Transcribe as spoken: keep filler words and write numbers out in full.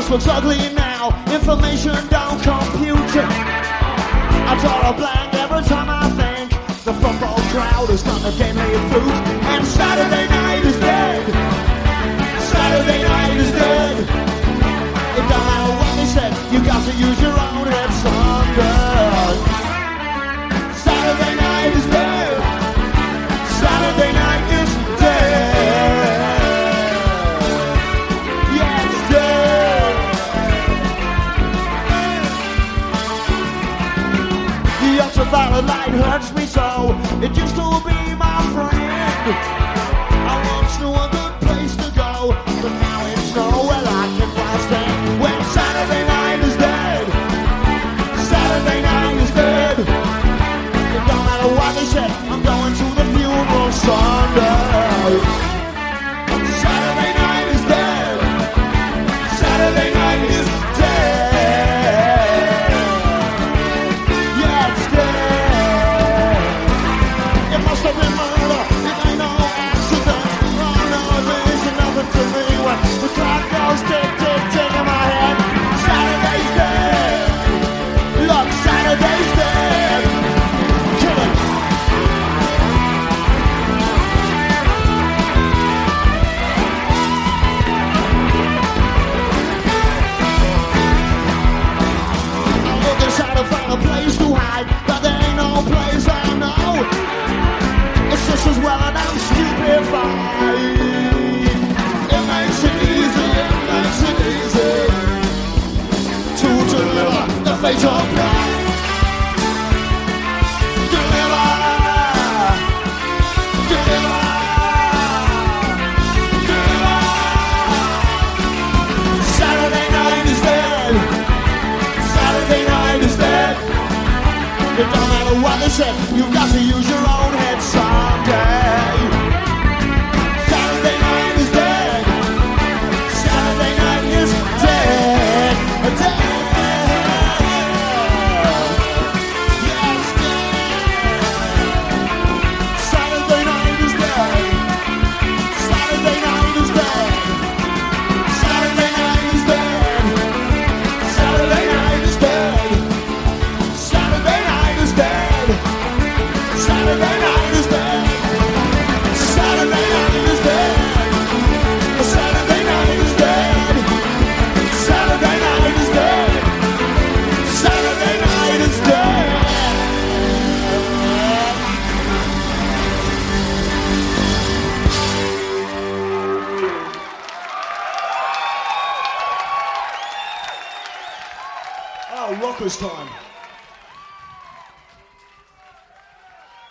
looks ugly now. Information don't compute. I draw a blank every time I think the football crowd is gonna gain lead fruit. And Saturday night is dead. Saturday night is dead. It don't matter what they said, you got to use your own head, son. Saturday night is dead. Saturday night is dead. Yeah, it's dead. The ultraviolet light hurts me so. It used to be my friend. I once knew a good place to go, but now it's nowhere I can blast it. When Saturday night is dead, Saturday night is dead. It don't matter what they said, I'm going to the funeral Sunday. Saturday night is dead. Saturday night is dead. Yeah, it's dead. It must have been murder. It ain't no accident. Oh no, it means nothing to me when the clock goes tick, tick, tick in my head. Saturday's dead. Look, Saturday's dead. Kill it. I'm looking trying to find a place to hide, but there ain't no place I know. It's just as well that I'm stupefied. It makes it easy, it makes it easy to deliver the fate of pride. Deliver, deliver, deliver. Saturday night is dead. Saturday night is dead. It don't matter what they said, you've got to use your own head someday. Saturday night is dead. Saturday night is dead. Dead. Yeah, it's dead. Saturday night is dead. Saturday night is dead. Saturday night is dead. Saturday night is dead. Saturday night is dead. Saturday night is dead. Saturday night is dead. Saturday night is dead. Saturday night is dead. Saturday night is dead. Oh, rockers time.